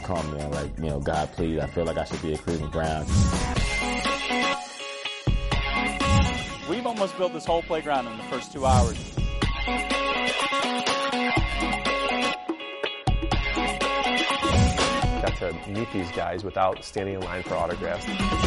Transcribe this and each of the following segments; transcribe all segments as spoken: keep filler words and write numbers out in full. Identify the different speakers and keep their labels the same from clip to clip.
Speaker 1: Browns call me, man. Like, you know, God, please, I feel like I should be a Cleveland Brown.
Speaker 2: We've almost built this whole playground in the first two hours.
Speaker 3: Got to meet these guys without standing in line for autographs.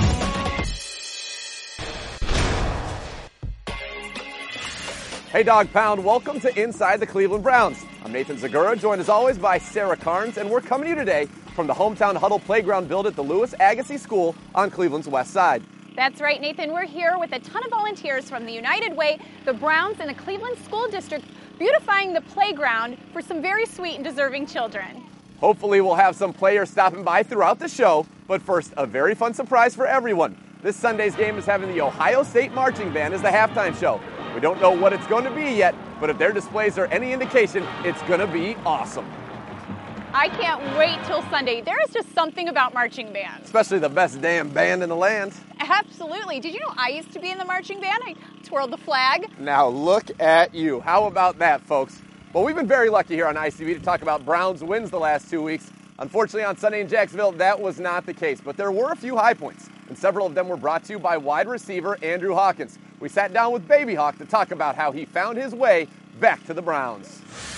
Speaker 4: Hey, Dog Pound, welcome to Inside the Cleveland Browns. I'm Nathan Zagura, joined as always by Sarah Carnes, and we're coming to you today from the Hometown Huddle Playground built at the Louis Agassiz School on Cleveland's west side.
Speaker 5: That's right, Nathan. We're here with a ton of volunteers from the United Way, the Browns, and the Cleveland School District, beautifying the playground for some very sweet and deserving children.
Speaker 4: Hopefully we'll have some players stopping by throughout the show, but first, a very fun surprise for everyone. This Sunday's game is having the Ohio State Marching Band as the halftime show. We don't know what it's going to be yet, but if their displays are any indication, it's going to be awesome.
Speaker 5: I can't wait till Sunday. There is just something about marching bands.
Speaker 4: Especially the best damn band in the land.
Speaker 5: Absolutely. Did you know I used to be in the marching band? I twirled the flag.
Speaker 4: Now look at you. How about that, folks? Well, we've been very lucky here on I C B to talk about Browns wins the last two weeks. Unfortunately, on Sunday in Jacksonville, that was not the case, but there were a few high points, and several of them were brought to you by wide receiver Andrew Hawkins. We sat down with Baby Hawk to talk about how he found his way back to the Browns.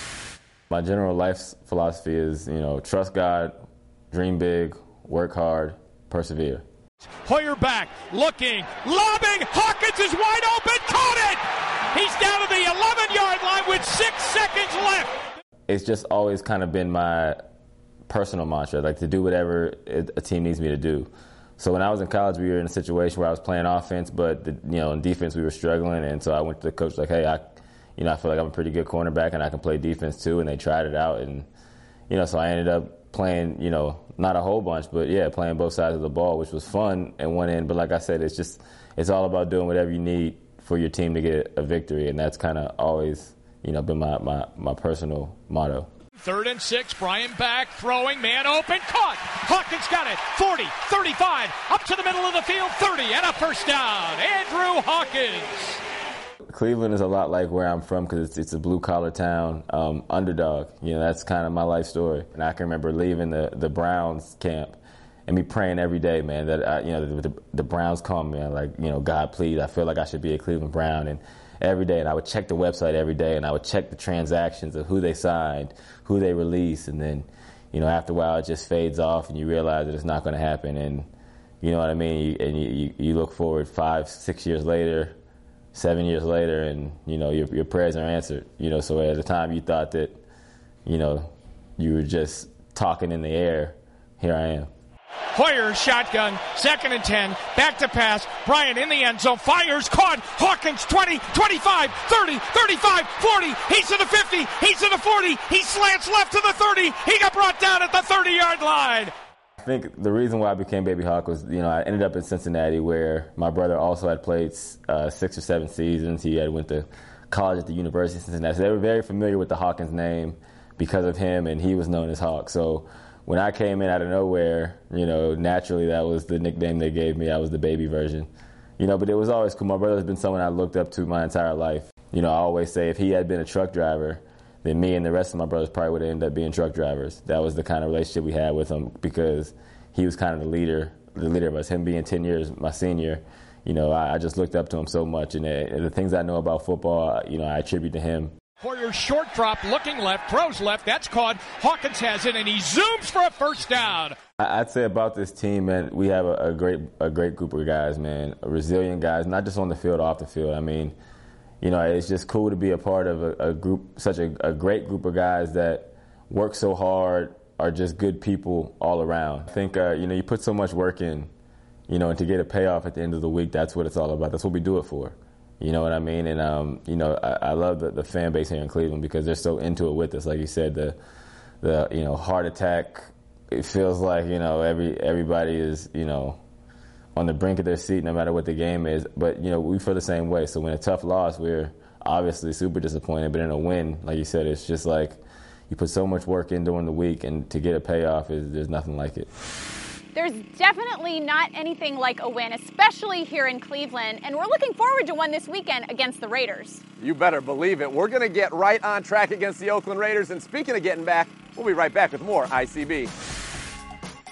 Speaker 1: My general life philosophy is, you know, trust God, dream big, work hard, persevere.
Speaker 6: Hoyer back, looking, lobbing, Hawkins is wide open, caught it! He's down to the eleven-yard line with six seconds left.
Speaker 1: It's just always kind of been my personal mantra, like to do whatever a team needs me to do. So when I was in college, we were in a situation where I was playing offense, but the, you know, in defense we were struggling, and so I went to the coach like, hey, I, you know, I feel like I'm a pretty good cornerback and I can play defense too, and they tried it out, and you know, so I ended up playing, you know, not a whole bunch, but yeah, playing both sides of the ball, which was fun at one end. But like I said, it's just it's all about doing whatever you need for your team to get a victory, and that's kind of always, you know, been my, my, my personal motto.
Speaker 6: Third and six, Brian back, throwing, man open, caught. Hawkins got it, forty, thirty-five, up to the middle of the field, thirty, and a first down. Andrew Hawkins.
Speaker 1: Cleveland is a lot like where I'm from because it's, it's a blue-collar town, um, underdog. You know, that's kind of my life story. And I can remember leaving the, the Browns camp and me praying every day, man, that, I, you know, the, the, the Browns call me, man, like, you know, God, please, I feel like I should be a Cleveland Brown. And every day, and I would check the website every day, and I would check the transactions of who they signed, who they released, and then, you know, after a while it just fades off, and you realize that it's not going to happen, and you know what I mean? You, and you, you, you look forward five, six years later, seven years later, and, you know, your, your prayers are answered, you know, so at the time you thought that, you know, you were just talking in the air, here I am.
Speaker 6: Hoyer, shotgun, second and ten, back to pass, Bryant in the end zone, fires, caught, Hawkins, twenty, twenty-five, thirty, thirty-five, forty, he's to the fifty, he's to the forty, he slants left to the thirty, he got brought down at the thirty-yard line.
Speaker 1: I think the reason why I became Baby Hawk was, you know, I ended up in Cincinnati where my brother also had played uh, six or seven seasons. He had went to college at the University of Cincinnati. So they were very familiar with the Hawkins name because of him, and he was known as Hawk. So when I came in out of nowhere, you know, naturally that was the nickname they gave me. I was the baby version. You know, but it was always cool. My brother's been someone I looked up to my entire life. You know, I always say if he had been a truck driver, then me and the rest of my brothers probably would have ended up being truck drivers. That was the kind of relationship we had with him because he was kind of the leader, the leader of us. Him being ten years my senior, you know, I, I just looked up to him so much. And, it, and the things I know about football, you know, I attribute to him.
Speaker 6: Hoyer short drop, looking left, throws left, that's caught. Hawkins has it, and he zooms for a first down.
Speaker 1: I'd say about this team, man, we have a, a great a great group of guys, man, resilient guys, not just on the field, off the field. I mean, you know, it's just cool to be a part of a, a group, such a, a great group of guys that work so hard, are just good people all around. I think, uh, you know, you put so much work in, you know, and to get a payoff at the end of the week, that's what it's all about. That's what we do it for. You know what I mean? And, um, you know, I, I love the, the fan base here in Cleveland because they're so into it with us. Like you said, the, the you know, heart attack, it feels like, you know, every everybody is, you know, on the brink of their seat no matter what the game is. But, you know, we feel the same way. So when a tough loss, we're obviously super disappointed. But in a win, like you said, it's just like you put so much work in during the week, and to get a payoff, is there's nothing like it.
Speaker 5: There's definitely not anything like a win, especially here in Cleveland, and we're looking forward to one this weekend against the Raiders.
Speaker 4: You better believe it. We're going to get right on track against the Oakland Raiders, and speaking of getting back, we'll be right back with more I C B.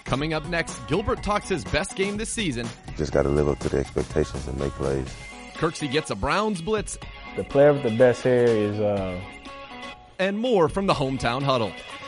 Speaker 7: Coming up next, Gilbert talks his best game this season.
Speaker 8: Just got to live up to the expectations and make plays.
Speaker 7: Kirksey gets a Browns blitz.
Speaker 9: The player with the best hair is... Uh...
Speaker 7: And more from the Hometown Huddle.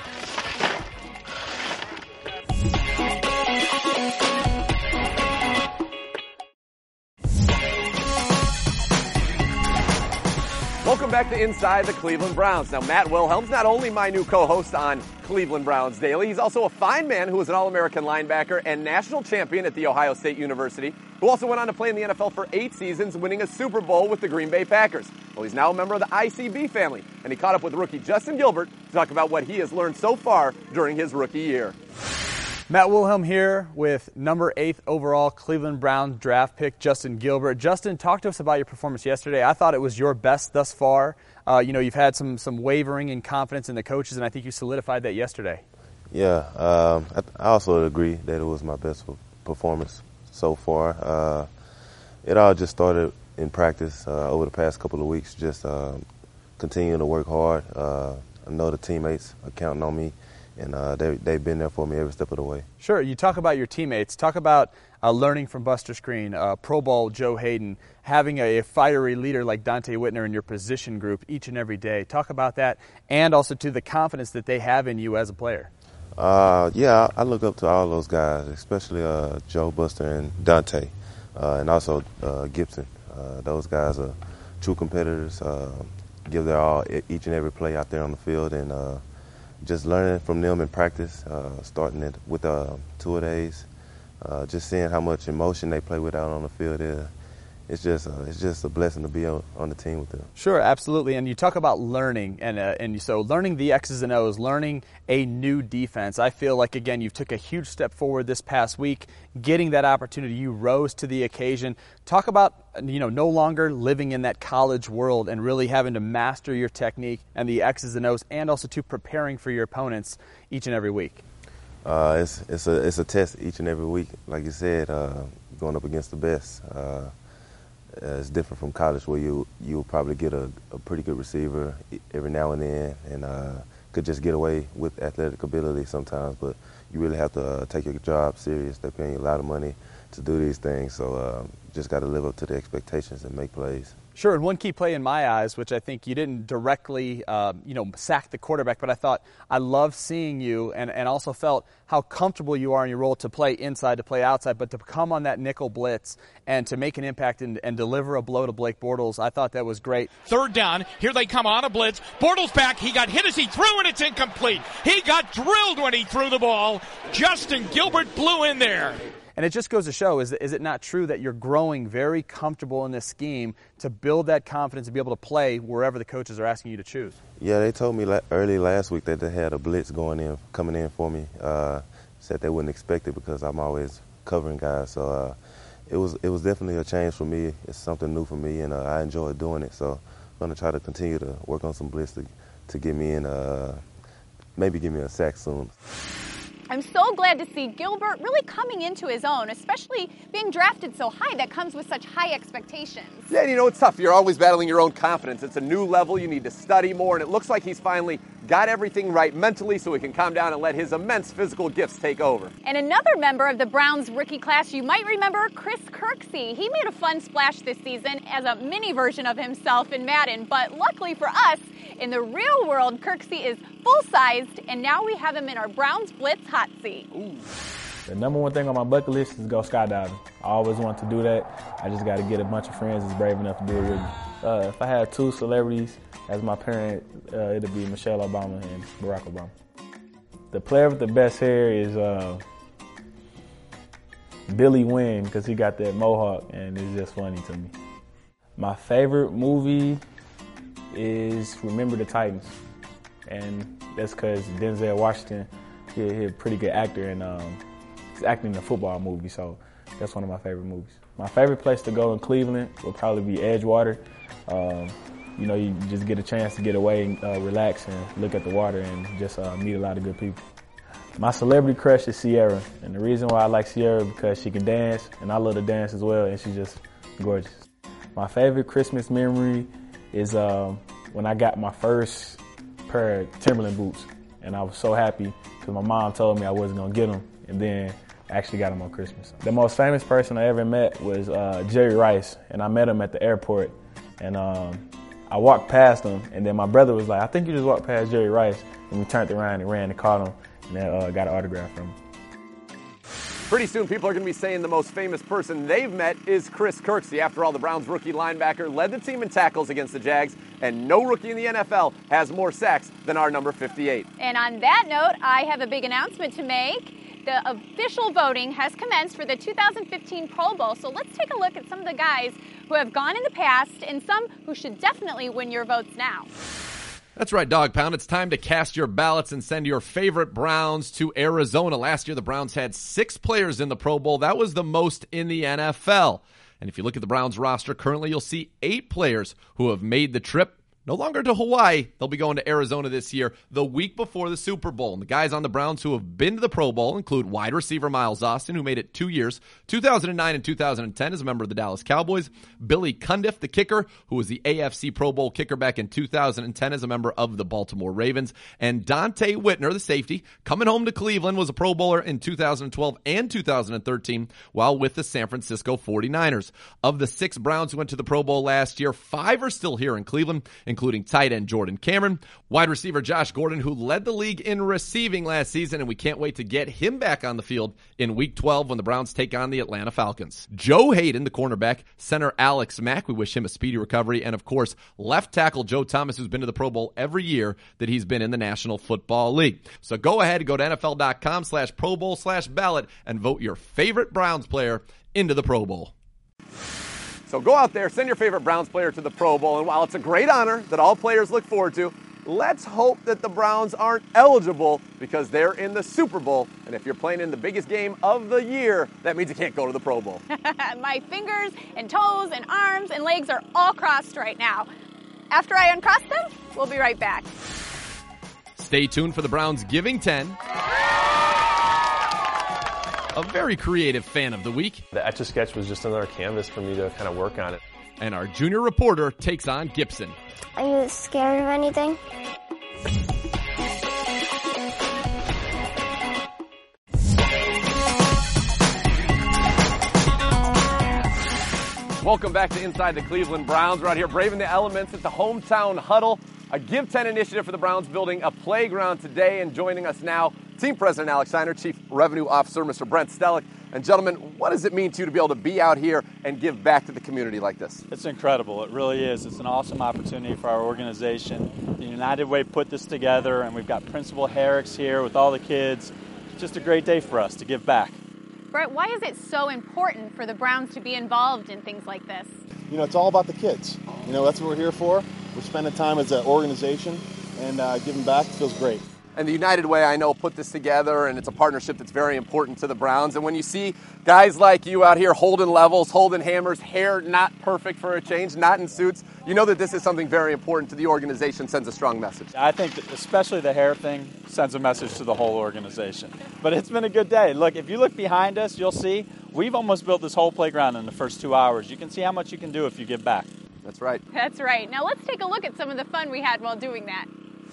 Speaker 4: Welcome back to Inside the Cleveland Browns. Now, Matt Wilhelm's not only my new co-host on Cleveland Browns Daily, he's also a fine man who was an All-American linebacker and national champion at The Ohio State University, who also went on to play in the N F L for eight seasons, winning a Super Bowl with the Green Bay Packers. Well, he's now a member of the I C B family, and he caught up with rookie Justin Gilbert to talk about what he has learned so far during his rookie year. Matt Wilhelm here with number eighth overall Cleveland Browns draft pick, Justin Gilbert. Justin, talk to us about your performance yesterday. I thought it was your best thus far. Uh, you know, you've had some some wavering in confidence in the coaches, and I think you solidified that yesterday.
Speaker 8: Yeah, um, I, I also agree that it was my best performance so far. Uh, it all just started in practice uh, over the past couple of weeks, just uh, continuing to work hard. Uh, I know the teammates are counting on me. And uh, they, they've been there for me every step of the way.
Speaker 4: Sure. You talk about your teammates. Talk about uh, learning from Buster Skrine, uh, Pro Bowl Joe Hayden, having a, a fiery leader like Dante Whitner in your position group each and every day. Talk about that, and also to the confidence that they have in you as a player.
Speaker 8: Uh, yeah, I look up to all those guys, especially uh, Joe, Buster, and Dante, uh, and also uh, Gibson. Uh, those guys are true competitors, uh, give their all each and every play out there on the field, and uh, just learning from them in practice, uh, starting it with uh, two-a-days, uh, just seeing how much emotion they play with out on the field. It, it's just uh, it's just a blessing to be on, on the team with them.
Speaker 4: Sure, absolutely. And you talk about learning, and uh, and so learning the X's and O's, learning a new defense. I feel like, again, you took a huge step forward this past week, getting that opportunity. You rose to the occasion. Talk about, you know, no longer living in that college world and really having to master your technique and the X's and O's, and also to preparing for your opponents each and every week.
Speaker 8: Uh, it's it's a it's a test each and every week. Like you said, uh, going up against the best. Uh, it's different from college, where you you'll probably get a, a pretty good receiver every now and then, and uh, could just get away with athletic ability sometimes. But you really have to uh, take your job serious. They're paying you a lot of money to do these things, so uh, just got to live up to the expectations and make plays.
Speaker 4: Sure, and one key play in my eyes, which I think you didn't directly, uh, you know, sack the quarterback, but I thought I loved seeing you, and, and also felt how comfortable you are in your role to play inside, to play outside, but to come on that nickel blitz and to make an impact and, and deliver a blow to Blake Bortles. I thought that was great.
Speaker 6: Third down, here they come on a blitz. Bortles back, he got hit as he threw, and it's incomplete. He got drilled when he threw the ball. Justin Gilbert blew in there.
Speaker 4: And it just goes to show, is, is it not true that you're growing very comfortable in this scheme to build that confidence to be able to play wherever the coaches are asking you to choose?
Speaker 8: Yeah, they told me la- early last week that they had a blitz going in, coming in for me. Uh, said they wouldn't expect it because I'm always covering guys. So uh, it was it was definitely a change for me. It's something new for me, and uh, I enjoy doing it. So I'm going to try to continue to work on some blitz to, to get me in, uh, maybe give me a sack soon.
Speaker 5: I'm so glad to see Gilbert really coming into his own, especially being drafted so high. That comes with such high expectations.
Speaker 4: Yeah, you know, it's tough. You're always battling your own confidence. It's a new level. You need to study more, and it looks like he's finally got everything right mentally so he can calm down and let his immense physical gifts take over.
Speaker 5: And another member of the Browns rookie class you might remember, Chris Kirksey. He made a fun splash this season as a mini version of himself in Madden, but luckily for us, in the real world, Kirksey is full-sized, and now we have him in our Browns Blitz hot seat.
Speaker 9: Ooh. The number one thing on my bucket list is go skydiving. I always want to do that. I just got to get a bunch of friends that's brave enough to do it with me. Uh, if I had two celebrities as my parent, uh, it'd be Michelle Obama and Barack Obama. The player with the best hair is uh, Billy Wynn, because he got that mohawk, and it's just funny to me. My favorite movie is Remember the Titans, and that's because Denzel Washington, he, he's a pretty good actor, and um, he's acting in a football movie, so that's one of my favorite movies. My favorite place to go in Cleveland would probably be Edgewater. Um, you know, you just get a chance to get away and uh, relax and look at the water and just uh, meet a lot of good people. My celebrity crush is Sierra, and the reason why I like Sierra is because she can dance, and I love to dance as well, and she's just gorgeous. My favorite Christmas memory is um, when I got my first pair of Timberland boots, And I was so happy because my mom told me I wasn't going to get them, and then I actually got them on Christmas. The most famous person I ever met was uh, Jerry Rice, and I met him at the airport. And um, I walked past him, and then my brother was like, I think you just walked past Jerry Rice. And we turned around and ran and caught him, and then uh, got an autograph from him.
Speaker 4: Pretty soon, people are going to be saying the most famous person they've met is Chris Kirksey. After all, the Browns rookie linebacker led the team in tackles against the Jags, and no rookie in the N F L has more sacks than our number fifty-eight.
Speaker 5: And on that note, I have a big announcement to make. The official voting has commenced for the two thousand fifteen Pro Bowl, so let's take a look at some of the guys who have gone in the past and some who should definitely win your votes now.
Speaker 7: That's right, Dog Pound. It's time to cast your ballots and send your favorite Browns to Arizona. Last year, the Browns had six players in the Pro Bowl. That was the most in the N F L. And if you look at the Browns roster currently, you'll see eight players who have made the trip. No longer to Hawaii. They'll be going to Arizona this year, the week before the Super Bowl. And the guys on the Browns who have been to the Pro Bowl include wide receiver Miles Austin, who made it two years, two thousand nine and two thousand ten as a member of the Dallas Cowboys. Billy Cundiff, the kicker, who was the A F C Pro Bowl kicker back in two thousand ten as a member of the Baltimore Ravens. And Dante Whitner, the safety, coming home to Cleveland, was a Pro Bowler in two thousand twelve and two thousand thirteen while with the San Francisco forty-niners. Of the six Browns who went to the Pro Bowl last year, five are still here in Cleveland, including tight end Jordan Cameron, wide receiver Josh Gordon, who led the league in receiving last season, and we can't wait to get him back on the field in week twelve when the Browns take on the Atlanta Falcons. Joe Hayden, the cornerback, center Alex Mack, we wish him a speedy recovery, and of course, left tackle Joe Thomas, who's been to the Pro Bowl every year that he's been in the National Football League. So go ahead, go to NFL.com slash Pro Bowl slash ballot and vote your favorite Browns player into the Pro Bowl.
Speaker 4: So go out there, send your favorite Browns player to the Pro Bowl, and while it's a great honor that all players look forward to, let's hope that the Browns aren't eligible because they're in the Super Bowl, and if you're playing in the biggest game of the year, that means you can't go to the Pro Bowl.
Speaker 5: My fingers and toes and arms and legs are all crossed right now. After I uncross them, we'll be right back.
Speaker 7: Stay tuned for the Browns Giving ten. A very creative fan of the week.
Speaker 3: The Etch-a-Sketch was just another canvas for me to kind of work on it.
Speaker 7: And our junior reporter takes on Gibson.
Speaker 10: Are you scared of anything?
Speaker 4: Welcome back to Inside the Cleveland Browns. We're out here braving the elements at the Hometown Huddle, a Give ten initiative for the Browns, building a playground today. And joining us now, Team President Alex Steiner, Chief Revenue Officer Mister Brent Stellick. And gentlemen, what does it mean to you to be able to be out here and give back to the community like this?
Speaker 2: It's incredible. It really is. It's an awesome opportunity for our organization. The United Way put this together, and we've got Principal Herricks here with all the kids. It's just a great day for us to give back.
Speaker 5: Brett, why is it so important for the Browns to be involved in things like this?
Speaker 11: You know, it's all about the kids. You know, that's what we're here for. We're spending time as an organization, and uh, giving back feels great.
Speaker 4: And the United Way, I know, put this together, and it's a partnership that's very important to the Browns. And when you see guys like you out here holding levels, holding hammers, hair not perfect for a change, not in suits, you know that this is something very important to the organization, sends a strong message.
Speaker 2: I think that especially the hair thing sends a message to the whole organization. But it's been a good day. Look, if you look behind us, you'll see we've almost built this whole playground in the first two hours. You can see how much you can do if you give back.
Speaker 4: That's right.
Speaker 5: That's right. Now let's take a look at some of the fun we had while doing that.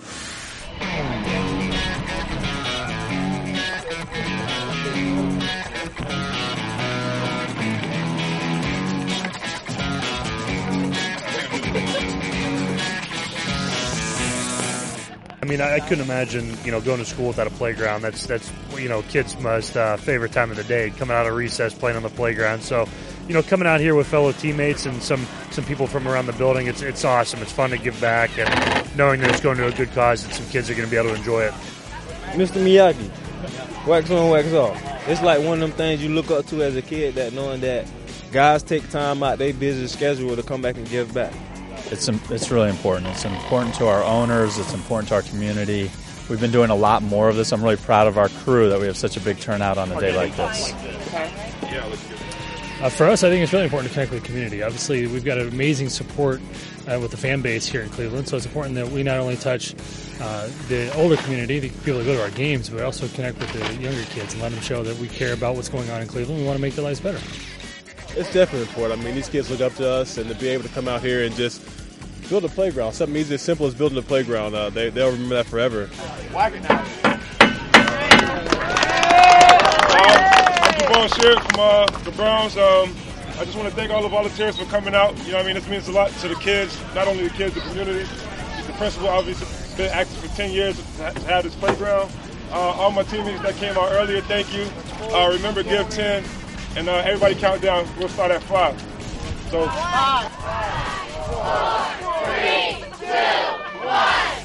Speaker 12: I mean, I, I couldn't imagine, you know, going to school without a playground. That's, that's you know, kids' most uh, favorite time of the day, coming out of recess, playing on the playground. So, you know, coming out here with fellow teammates and some, some people from around the building, it's it's awesome. It's fun to give back, and knowing that it's going to a good cause and some kids are going to be able to enjoy it.
Speaker 13: Mister Miyagi, wax on, wax off. It's like one of them things you look up to as a kid, that knowing that guys take time out their busy schedule to come back and give back.
Speaker 14: It's it's really important. It's important to our owners. It's important to our community. We've been doing a lot more of this. I'm really proud of our crew that we have such a big turnout on a day like this.
Speaker 12: Uh, for us, I think it's really important to connect with the community. Obviously, we've got an amazing support uh, with the fan base here in Cleveland, so it's important that we not only touch uh, the older community, the people that go to our games, but also connect with the younger kids and let them show that we care about what's going on in Cleveland. We want to make their lives better.
Speaker 11: It's definitely important. I mean, these kids look up to us, and to be able to come out here and just
Speaker 15: build a playground. Something easy as simple as building a playground. Uh, they, they'll remember that forever.
Speaker 16: Whack it now. I'm Javon Sheard from uh, the Browns. Um, I just want to thank all the volunteers for coming out. You know what I mean? This means a lot to the kids, not only the kids, the community. The principal obviously been active for ten years to have this playground. Uh, all my teammates that came out earlier, thank you. Uh, remember, give ten. And uh, everybody count down. We'll start at five. So. Five, four, three, two, one.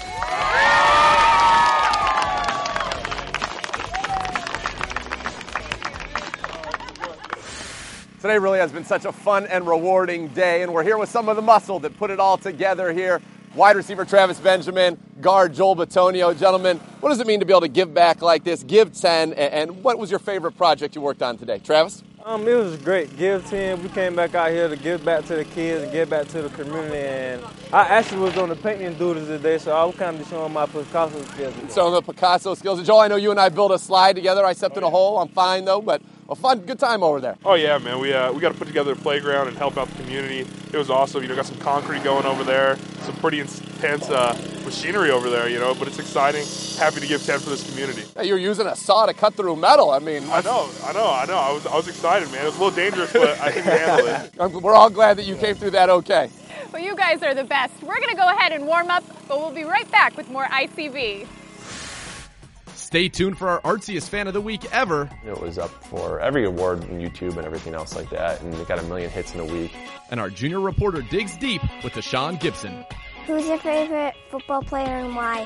Speaker 4: Today really has been such a fun and rewarding day, and we're here with some of the muscle that put it all together here. Wide receiver Travis Benjamin, guard Joel Bitonio. Gentlemen, what does it mean to be able to give back like this, give ten, and what was your favorite project you worked on today? Travis?
Speaker 13: Um, it was great. Give ten. We came back out here to give back to the kids and give back to the community. And I actually was on the painting duties today, so I was kind of showing my Picasso skills.
Speaker 4: Showing the Picasso skills. Joel, I know you and I built a slide together. I stepped in a hole. I'm fine, though, but a fun, good time over there.
Speaker 17: Oh, yeah, man. We uh, we got to put together a playground and help out the community. It was awesome. You know, got some concrete going over there, some pretty intense uh, machinery over there, you know, but it's exciting. Happy to give ten for this community.
Speaker 4: Hey, you're using a saw to cut through metal. I mean,
Speaker 17: I know, I know, I know. I was, I was excited, man. It was a little dangerous, but I think we handled it.
Speaker 4: We're all glad that you came through that okay.
Speaker 5: Well, you guys are the best. We're going to go ahead and warm up, but we'll be right back with more I C V.
Speaker 7: Stay tuned for our artsiest fan of the week ever.
Speaker 3: It was up for every award on YouTube and everything else like that, and it got a million hits in a week.
Speaker 7: And our junior reporter digs deep with Deshaun Gibson.
Speaker 10: Who's your favorite football player and why?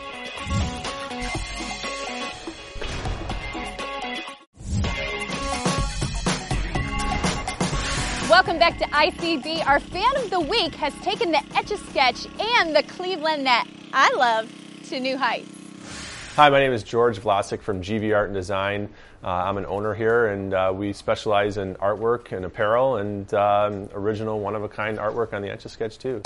Speaker 5: Welcome back to I C V. Our fan of the week has taken the Etch-a-Sketch and the Cleveland that I love to new heights.
Speaker 3: Hi, my name is George Vlasic from G V Art and Design. Uh, I'm an owner here, and uh, we specialize in artwork and apparel and um, original one-of-a-kind artwork on the Etch-a-Sketch, too.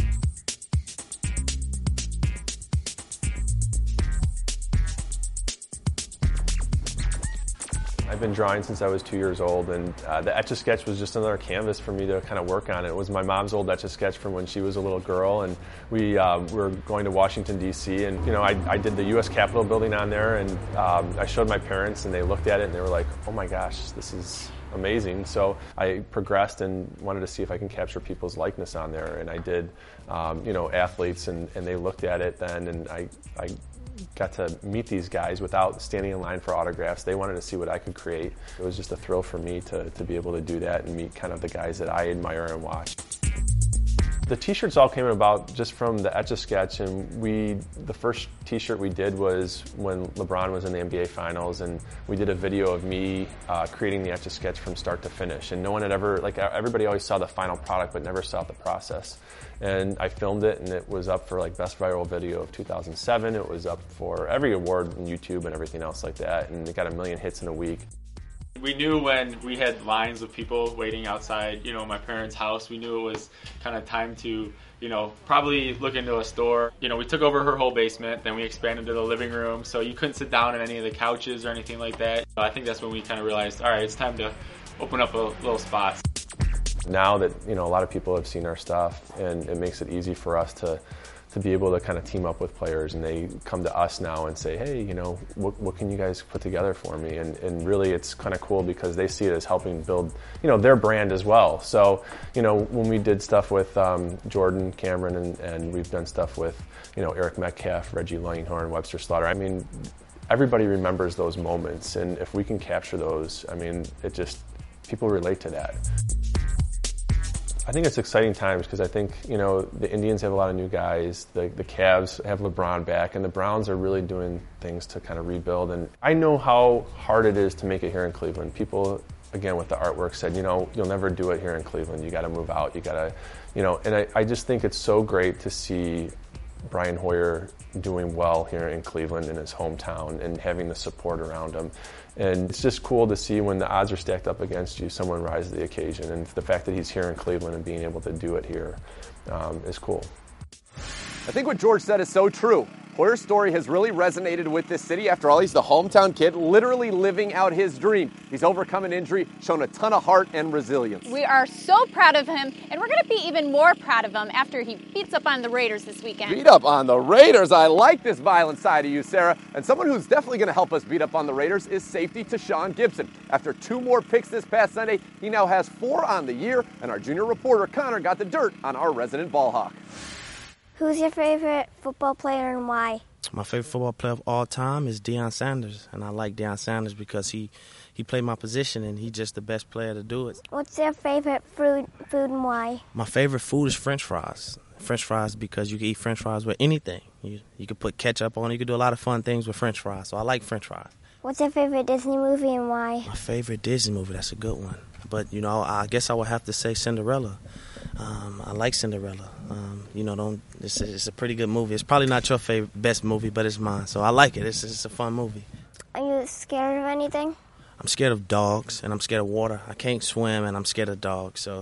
Speaker 3: I've been drawing since I was two years old, and uh, the Etch-a-Sketch was just another canvas for me to kind of work on. It was my mom's old Etch-a-Sketch from when she was a little girl, and we um, were going to Washington, D C, and you know, I, I did the U S Capitol building on there, and um, I showed my parents, and they looked at it, and they were like, oh my gosh, this is amazing. So I progressed and wanted to see if I can capture people's likeness on there, and I did, um, you know, athletes, and, and they looked at it then, and I, I got to meet these guys without standing in line for autographs. They wanted to see what I could create. It was just a thrill for me to, to be able to do that and meet kind of the guys that I admire and watch. The t-shirts all came about just from the Etch-a-Sketch, and we, the first t-shirt we did was when LeBron was in the N B A Finals, and we did a video of me uh, creating the Etch-a-Sketch from start to finish, and no one had ever, like everybody always saw the final product but never saw the process. And I filmed it, and it was up for like Best Viral Video of two thousand seven. It was up for every award on YouTube and everything else like that, and it got a million hits in a week.
Speaker 18: We knew when we had lines of people waiting outside, you know, my parents' house, we knew it was kind of time to, you know, probably look into a store. You know, we took over her whole basement, then we expanded to the living room, so you couldn't sit down on any of the couches or anything like that. So I think that's when we kind of realized, all right, it's time to open up a little spot.
Speaker 3: Now that, you know, a lot of people have seen our stuff, and it makes it easy for us to to be able to kind of team up with players, and they come to us now and say, hey, you know, what, what can you guys put together for me? And, and really it's kind of cool because they see it as helping build, you know, their brand as well. So, you know, when we did stuff with um, Jordan, Cameron, and, and we've done stuff with, you know, Eric Metcalf, Reggie Langhorne, Webster Slaughter, I mean, everybody remembers those moments, and if we can capture those, I mean, it just, people relate to that. I think it's exciting times because I think, you know, the Indians have a lot of new guys, the, the Cavs have LeBron back, and the Browns are really doing things to kind of rebuild. And I know how hard it is to make it here in Cleveland. People, again, with the artwork said, you know, you'll never do it here in Cleveland. You got to move out. You got to, you know, and I, I just think it's so great to see Brian Hoyer doing well here in Cleveland in his hometown and having the support around him. And it's just cool to see when the odds are stacked up against you, someone rises to the occasion. And the fact that he's here in Cleveland and being able to do it here um, is cool.
Speaker 4: I think what George said is so true. Poyer's story has really resonated with this city. After all, he's the hometown kid, literally living out his dream. He's overcome an injury, shown a ton of heart and resilience.
Speaker 5: We are so proud of him, and we're going to be even more proud of him after he beats up on the Raiders this weekend.
Speaker 4: Beat up on the Raiders. I like this violent side of you, Sarah. And someone who's definitely going to help us beat up on the Raiders is safety Tashaun Gipson. After two more picks this past Sunday, he now has four on the year, and our junior reporter, Connor, got the dirt on our resident ball hawk.
Speaker 10: Who's your favorite football player and why?
Speaker 19: My favorite football player of all time is Deion Sanders, and I like Deion Sanders because he, he played my position, and he's just the best player to do it.
Speaker 10: What's your favorite food, food and why?
Speaker 19: My favorite food is French fries. French fries because you can eat French fries with anything. You you can put ketchup on it. You can do a lot of fun things with French fries, so I like French fries.
Speaker 10: What's your favorite Disney movie and why?
Speaker 19: My favorite Disney movie, that's a good one. But, you know, I guess I would have to say Cinderella. Um, I like Cinderella. Um, you know, don't it's a, it's a pretty good movie. It's probably not your favorite best movie, but it's mine. So I like it. It's, it's a fun movie.
Speaker 10: Are you scared of anything?
Speaker 19: I'm scared of dogs, and I'm scared of water. I can't swim, and I'm scared of dogs. So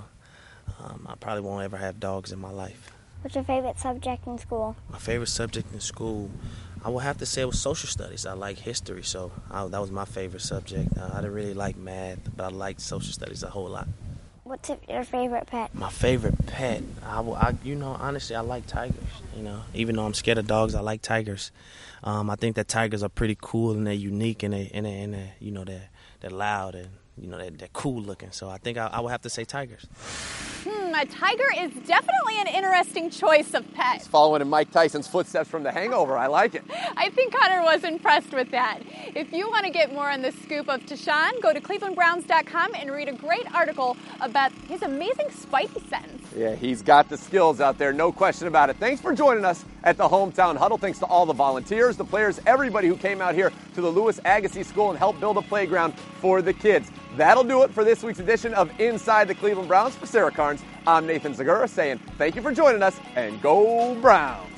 Speaker 19: um, I probably won't ever have dogs in my life.
Speaker 10: What's your favorite subject in school?
Speaker 19: My favorite subject in school, I would have to say it was social studies. I like history, so I, that was my favorite subject. Uh, I didn't really like math, but I liked social studies a whole lot.
Speaker 10: What's your favorite pet?
Speaker 19: My favorite pet, I, I, you know, honestly, I like tigers. You know, even though I'm scared of dogs, I like tigers. Um, I think that tigers are pretty cool and they're unique and they, and they, and they you know, they're they're loud and you know they're, they're cool looking. So I think I, I would have to say tigers.
Speaker 5: Hmm, a tiger is definitely an interesting choice of pet.
Speaker 4: He's following in Mike Tyson's footsteps from The Hangover. I like it.
Speaker 5: I think Connor was impressed with that. If you want to get more on the scoop of Tashaun, go to cleveland browns dot com and read a great article about his amazing spidey sense.
Speaker 4: Yeah, he's got the skills out there, no question about it. Thanks for joining us at the Hometown Huddle. Thanks to all the volunteers, the players, everybody who came out here to the Lewis Agassiz School and helped build a playground for the kids. That'll do it for this week's edition of Inside the Cleveland Browns. For Sarah Carnes, I'm Nathan Zagura saying thank you for joining us and go Browns.